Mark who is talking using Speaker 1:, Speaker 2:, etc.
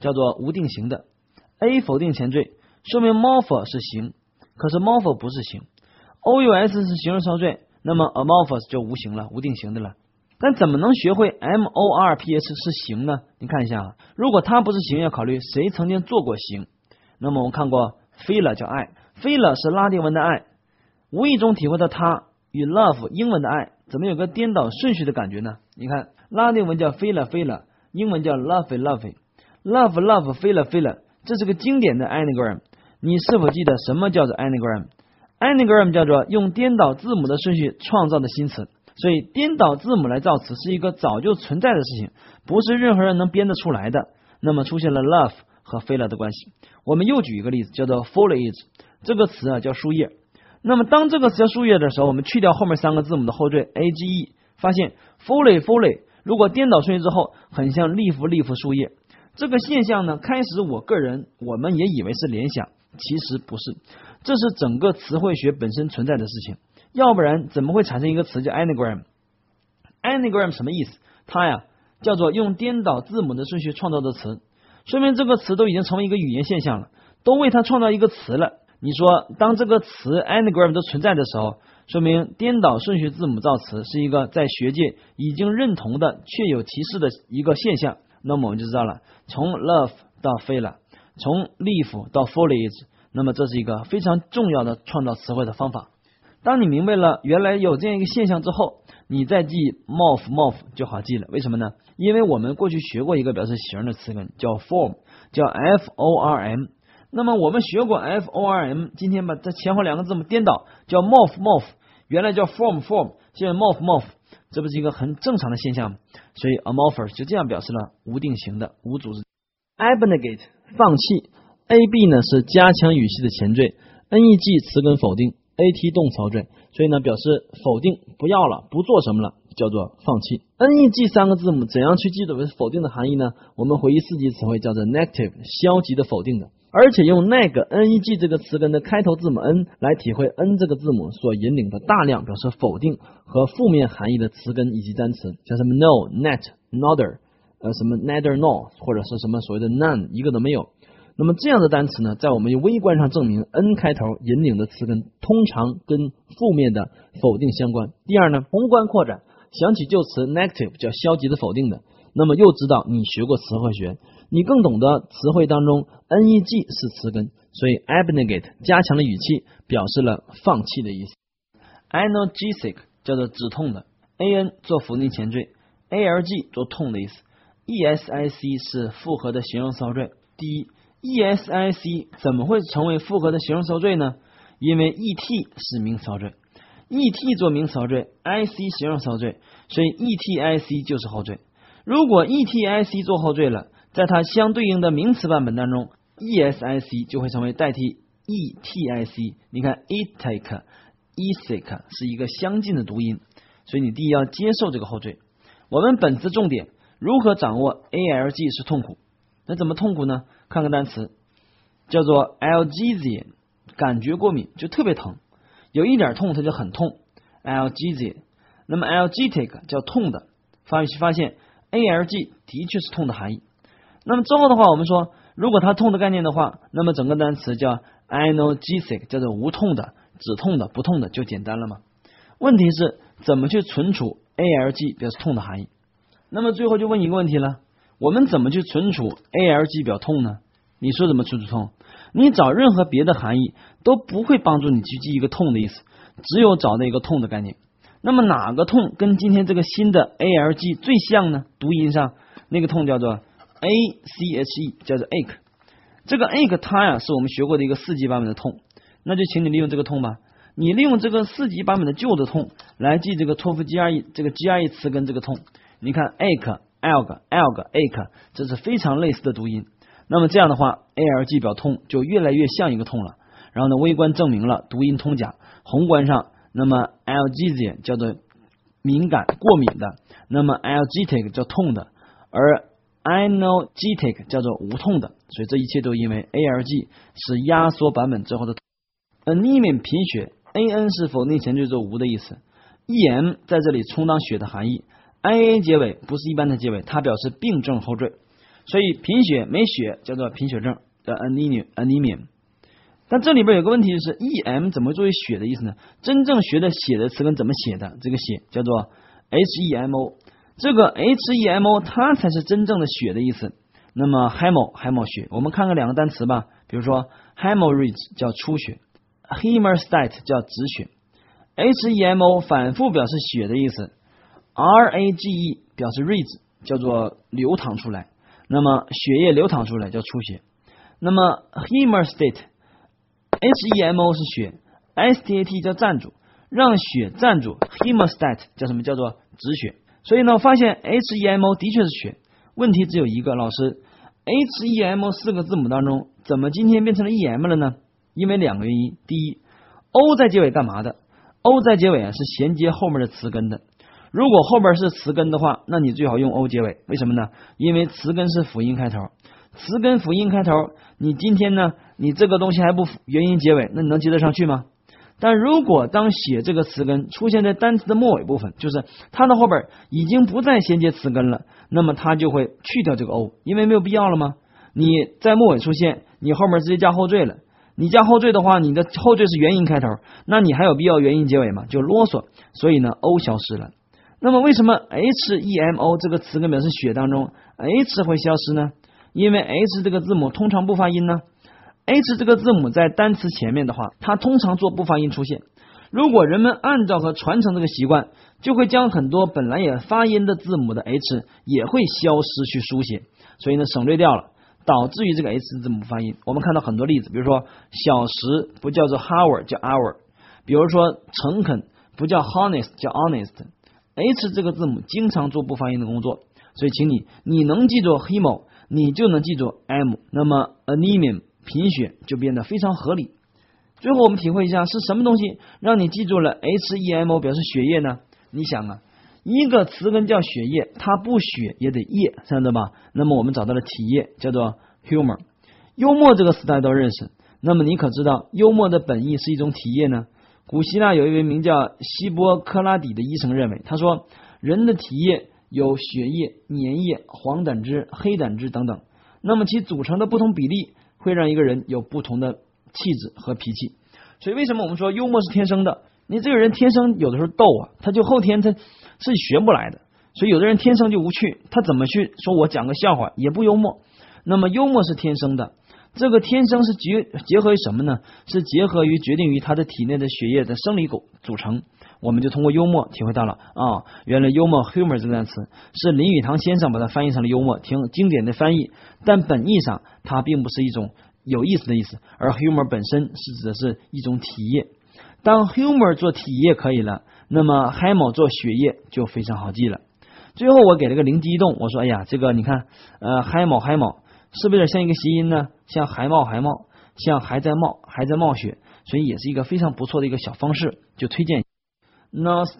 Speaker 1: 叫做无定型的。A 否定前缀，说明 morph 是形，可是 morph 不是形。OUS 是形容词后缀，那么 amorphous 就无形了，无定型的了。但怎么能学会 morph 是形呢？你看一下啊，如果它不是形，要考虑谁曾经做过形。那么我们看过 philia 叫爱， philia 是拉丁文的爱，无意中体会到它与 love 英文的爱怎么有个颠倒顺序的感觉呢？你看拉丁文叫 philia， 英文叫 love philia， 这是个经典的 anagram。 你是否记得什么叫做 anagram？ anagram 叫做用颠倒字母的顺序创造的新词，所以颠倒字母来造词是一个早就存在的事情，不是任何人能编得出来的。那么出现了 love 和 philia 的关系。我们又举一个例子，叫做 foliage， 这个词叫树叶。那么当这个词叫树叶的时候，我们去掉后面三个字母的后缀 age， 发现 foliage 如果颠倒顺序之后很像leaf 树叶。这个现象呢，开始我们也以为是联想，其实不是，这是整个词汇学本身存在的事情，要不然怎么会产生一个词叫 anagram？ anagram 什么意思？它呀叫做用颠倒字母的顺序创造的词，说明这个词都已经成为一个语言现象了，都为它创造一个词了。你说当这个词 anagram 都存在的时候，说明颠倒顺序字母造词是一个在学界已经认同的确有其事的一个现象。那么我们就知道了，从 love 到 philia， 从 leaf 到 foliage， 那么这是一个非常重要的创造词汇的方法。当你明白了原来有这样一个现象之后，你再记 morph 就好记了。为什么呢？因为我们过去学过一个表示形的词根叫 form， 叫 form。 那么我们学过 form， 今天把这前后两个字母颠倒叫 morph， 原来叫 form， 现在 morph， 这不是一个很正常的现象吗？所以 amorphous 就这样表示了无定型的无组织。 abnegate 放弃， ab 呢是加强语气的前缀， neg 词根否定， at 动词后缀，所以呢表示否定，不要了，不做什么了，叫做放弃。 neg 三个字母怎样去记住为否定的含义呢？我们回忆4级词汇叫做 negative， 消极的否定的，而且用 neg 这个词根的开头字母 n 来体会 n 这个字母所引领的大量表示否定和负面含义的词根以及单词，像什么 no net neither， 什么 neither nor， 或者是什么所谓的 none， 一个都没有。那么这样的单词呢，在我们微观上证明 n 开头引领的词根通常跟负面的否定相关。第二呢，宏观扩展，想起旧词 negative 叫消极的否定的，那么又知道你学过词汇学，你更懂得词汇当中 neg 是词根，所以 abnegate 加强了语气，表示了放弃的意思。 analgesic 叫做止痛的， an 做否定前缀， alg 做痛的意思， esic 是复合的形容词后缀。第一， esic 怎么会成为复合的形容词后缀呢？因为 et 是名词后缀， et 做名词后缀， ic 形容词后缀，所以 etic 就是后缀。如果 etic 做后缀了，在它相对应的名词版本当中 esic 就会成为代替 etic。 你看 etic、esic 是一个相近的读音，所以你第一要接受这个后缀。我们本次重点如何掌握 alg 是痛苦。那怎么痛苦呢？看个单词叫做 algesia， 感觉过敏，就特别疼，有一点痛它就很痛 algesia。 那么 algetic 叫痛的，发现 alg 的确是痛的含义。那么之后的话，我们说如果它痛的概念的话，那么整个单词叫 analgesic， 叫做无痛的、止痛的、不痛的，就简单了吗？问题是怎么去存储 alg 表示痛的含义？那么最后就问一个问题了，我们怎么去存储 alg 表痛呢？你说怎么存储痛？你找任何别的含义都不会帮助你去记一个痛的意思，只有找到一个痛的概念。那么哪个痛跟今天这个新的 alg 最像呢？读音上那个痛叫做 ache， 叫做 ache。 这个 ache 它呀是我们学过的一个4级版本的痛，那就请你利用这个痛吧。你利用这个4级版本的旧的痛来记这个托福 GRE 这个 GRE 词根这个痛。你看 ache alg ache， 这是非常类似的读音。那么这样的话 alg 表痛就越来越像一个痛了。然后呢，微观证明了读音通假，宏观上那么 algesia 叫做敏感过敏的，那么 algetic 叫痛的，而 analgetic 叫做无痛的。所以这一切都因为 alg 是压缩版本之后的。 anemia 贫血， an 是否定前缀做无的意思， em 在这里充当血的含义， ia 结尾不是一般的结尾，它表示病症后缀。 所以贫血没血叫做贫血症的 anemia。但这里边有个问题，就是 em 怎么作为血的意思呢？真正学的血的词根怎么写的？这个血叫做 hemo， 这个 hemo 它才是真正的血的意思。那么 hemo 血，我们看看两个单词吧，比如说 hemorrhage 叫出血， hemostatic 叫止血。hemo 反复表示血的意思， rage 表示 rage 叫做流淌出来，那么血液流淌出来叫出血。那么 hemostatic HEMO 是血 ，STAT 叫站住，让血站住 ，hemostat 叫什么？叫做止血。所以呢，我发现 HEMO 的确是血，问题只有一个，老师 HEMO 四个字母当中，怎么今天变成了 EM 了呢？因为两个原因，第一 ，O 在结尾干嘛的 ？O 在结尾是衔接后面的词根的。如果后边是词根的话，那你最好用 O 结尾，为什么呢？因为词根是辅音开头。词根辅音开头，你今天呢，你这个东西还不元音结尾，那你能接得上去吗？但如果当写这个词根出现在单词的末尾部分，就是它的后边已经不再衔接词根了，那么它就会去掉这个 O， 因为没有必要了吗？你在末尾出现，你后面直接加后缀了，你加后缀的话，你的后缀是元音开头，那你还有必要元音结尾吗？就啰嗦，所以呢 O 消失了。那么为什么 HEMO 这个词根表示血当中 H 会消失呢？因为 H 这个字母通常不发音呢 ，H 这个字母在单词前面的话，它通常做不发音出现。如果人们按照和传承这个习惯，就会将很多本来也发音的字母的 H 也会消失去书写，所以呢省略掉了，导致于这个 H 字母发音。我们看到很多例子，比如说小时不叫做 hour 叫 hour， 比如说诚恳不叫 honest 叫 honest。H 这个字母经常做不发音的工作，所以请你能记住 hemo， 你就能记住 m， 那么 anemia 贫血就变得非常合理。最后我们体会一下是什么东西让你记住了 HEMO 表示血液呢？你想啊，一个词根叫血液，它不血也得液，知道吧？那么我们找到了体液，叫做 humor。幽默这个词大家都认识，那么你可知道幽默的本意是一种体液呢？古希腊有一位名叫希波克拉底的医生认为，他说人的体液有血液、粘液、黄胆汁、黑胆汁等等，那么其组成的不同比例会让一个人有不同的气质和脾气。所以为什么我们说幽默是天生的？你这个人天生有的时候逗啊，他就后天他是学不来的。所以有的人天生就无趣，他怎么去说我讲个笑话也不幽默。那么幽默是天生的。这个天生是结合于什么呢？是结合于决定于他的体内的血液的生理组成。我们就通过幽默体会到了原来幽默 humor 这个单词是林语堂先生把它翻译成了幽默，挺经典的翻译，但本意上它并不是一种有意思的意思，而 humor 本身是指的是一种体液。当 humor 做体液可以了，那么 hemo 做血液就非常好记了。最后我给了个灵机一动，我说哎呀，这个你看hemo是不是有点像一个谐音呢？像还冒，像还在冒血，所以也是一个非常不错的一个小方式，就推荐。Now